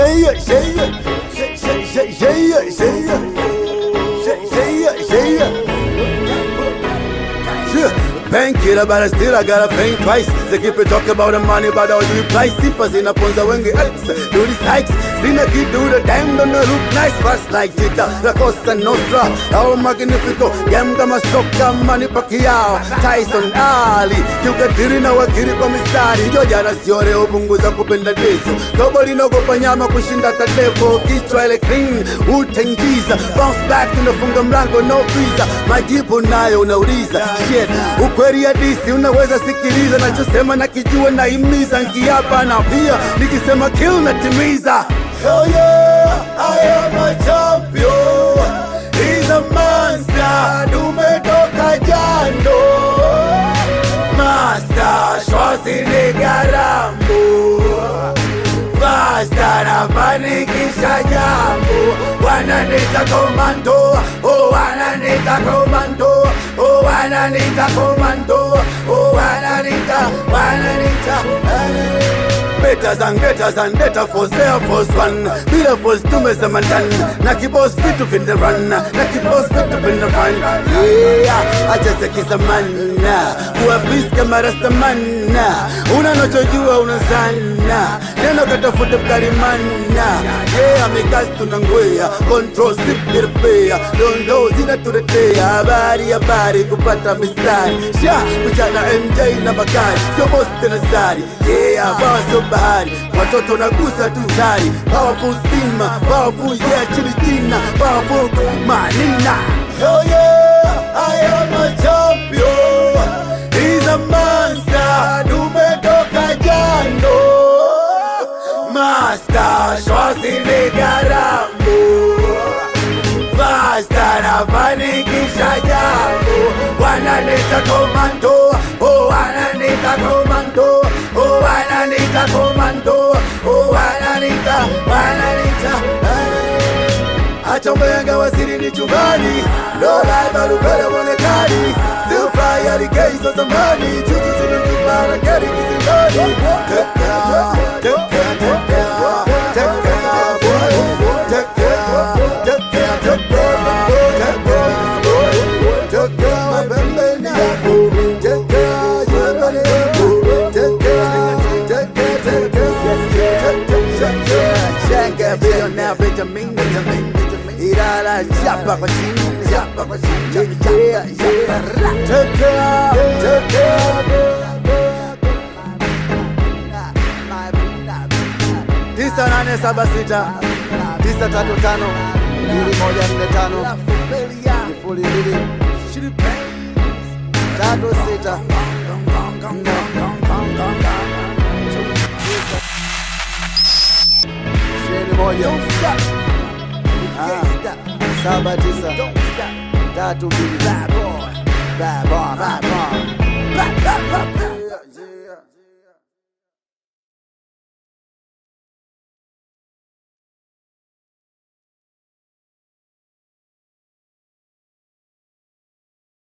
Painkiller, but I still gotta pay twice. They keep it talking about the money, but all you price. Sifa zina ponza wengi do these hikes. Zina keep do the damn, don't look nice. Fast like Zita, La Costa Nostra, El Magnifico, Gama Soka, Manny Pacquiao, Tyson Ali. You can diri na wakiri kwa mistari. Joja na siore upunguza kupenda dezo. Nobody no kupanyama kushinda tadevo. Kichwa ele clean, utengiza. Bounce back tunafunga mlango, no visa. Majibu nayo unauliza. Shit, ukweli ya disi unaweza sikiliza. Nachosema na kijua na imiza. Nkiapa na pia nikisema kill na timiza. Hell yeah, I am a champion. He's a monster. Dumetoka jando. Master Schwarzenegger Rambo. Faster nafanikisha jambo. Wananita komando. Oh wananita komando. Oh wananita komando. Oh wananita. Better and better force Air Force One. Be the first to mess a man done. Naki boss fit to fin the run. Naki boss fit to fin the run. Yeah, I just a kiss a man. Uwa please kama rasta man. Unanachojua unazana. Neno katafuta mkarimana. Yeah, amekazi tunangwea. Control sip nirpea. Dondo zina turetea. Habari kupata mistari. Sha, kuchana MJ na Bakari. Sio boss tena zari. Yeah, baso bahari. Watoto nagusa tu zari. Powerful steamer. Powerful yeah chili jina. Powerful manina. Hell yeah, I am a champion. He's a monster. Dumetoka jando. Master Schwarzenegger Rambo. Faster nafanikisha jambo. Wananita komando. Oh wananita komando. Oh wananita komando. Oh wananita. Acha mbenga wasiri ni chumbani. No lie barubera mwonekani. Still fly at the gates of the money. Chuchu sinu tupana keri kizindani. Now Benjamin Irala japa kwa chini yeah Tisa nane saba sita 935 2145 02 36 Don't stop. Saba tisa. Tatu mbili. Bad boy.